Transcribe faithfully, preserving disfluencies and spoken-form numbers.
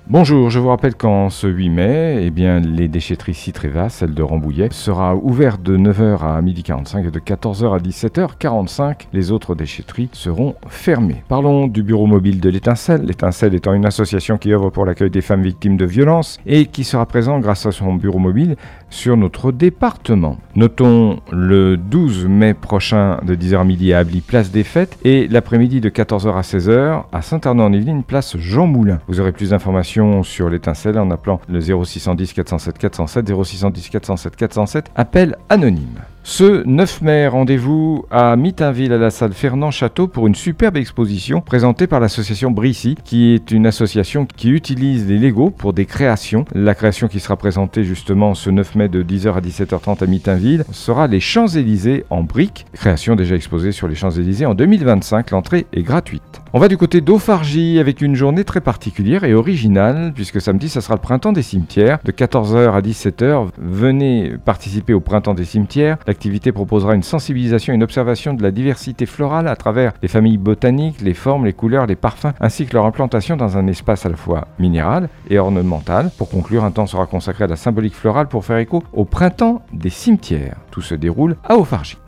Bonjour, je vous rappelle qu'en ce huit mai, eh bien, les déchetteries Citreva, celle de Rambouillet, sera ouverte de neuf heures à midi quarante-cinq et de quatorze heures à dix-sept heures quarante-cinq. Les autres déchetteries seront fermées. Parlons du bureau mobile de l'Étincelle. L'Étincelle étant une association qui œuvre pour l'accueil des femmes victimes de violences et qui sera présent grâce à son bureau mobile sur notre département. Notons le douze mai prochain de dix heures à midi à Ably, place des Fêtes, et l'après-midi de quatorze heures à seize heures à Saint-Arnaud-en-Yvelines, place Jean Moulin. Vous aurez plus d'informations sur l'Étincelle en appelant le zéro six cent dix quatre cent sept quatre cent sept, zéro six cent dix quatre cent sept quatre cent sept, appel anonyme. Ce neuf mai, rendez-vous à Mitainville à la salle Fernand Château pour une superbe exposition présentée par l'association Brissy, qui est une association qui utilise les Legos pour des créations. La création qui sera présentée justement ce neuf mai de dix heures à dix-sept heures trente à Mitainville sera les Champs-Élysées en briques, création déjà exposée sur les Champs-Élysées en deux mille vingt-cinq. L'entrée est gratuite. On va du côté d'Auffargy avec une journée très particulière et originale, puisque samedi, ça sera le printemps des cimetières. De quatorze heures à dix-sept heures, venez participer au printemps des cimetières. L'activité proposera une sensibilisation et une observation de la diversité florale à travers les familles botaniques, les formes, les couleurs, les parfums, ainsi que leur implantation dans un espace à la fois minéral et ornemental. Pour conclure, un temps sera consacré à la symbolique florale pour faire écho au printemps des cimetières. Tout se déroule à Auffargy.